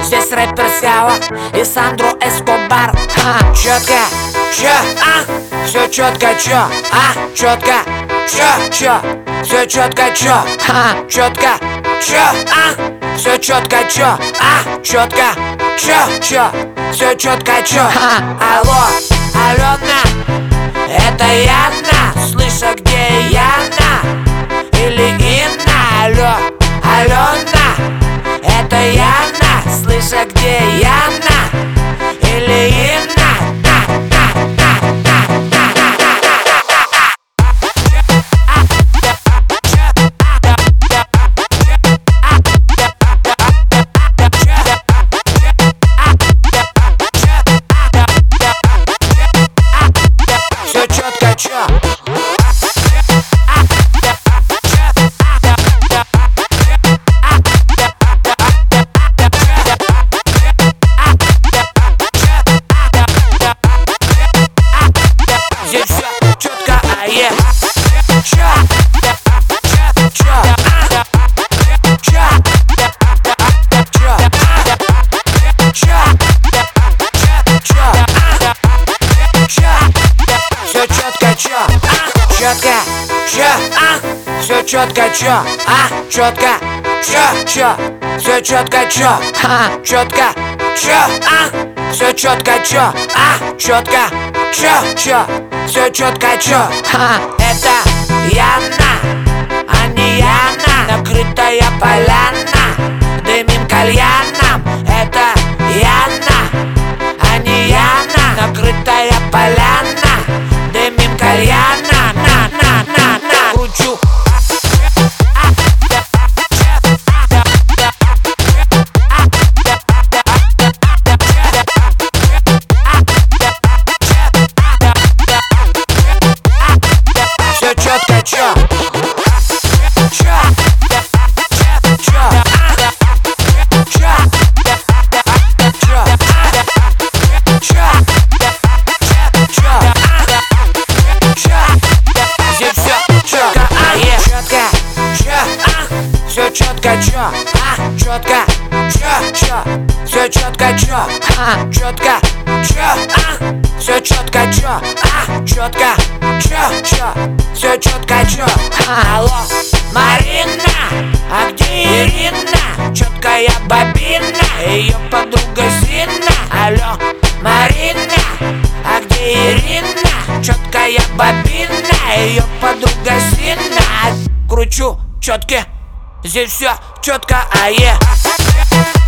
здесь рэпер Сява и Сандро Эскобар. Чётко, чё, всё чётко, чё, чётко, чё, всё чётко, чё, чётко, чё, всё чётко, чё, чётко, чё, всё чётко, чё. Алло, Алена, это Яна, слышь, а где Яна? Или Инна? Алло, Алена, это Яна, слышь, а где Яна? Или Инна? Все четко, чё? Здесь все четко, все четко, чё? Четко, чё? Все четко, чё? Четко, чё? Все четко, чё? Четко, чё? Все четко, чё? Четко, чё? Все четко, чё? Это Яна, а не Яна, накрытая поляна, дымим кальяном. Это Яна, а не Яна, накрытая поляна, дымим кальяна. На, кручу. Все четко, чё? Все четко, чё? Четко, чё? Все четко, чё? Четко, чё? Все четко, чё? Четко, чё? Все четко, чё? Алло, Марина, а где Ирина? Четкая бобина, ее подруга Зина. Алло, Марина, а где Ирина? Четкая бобина, ее подруга Зина. Кручу четки, здесь все четко,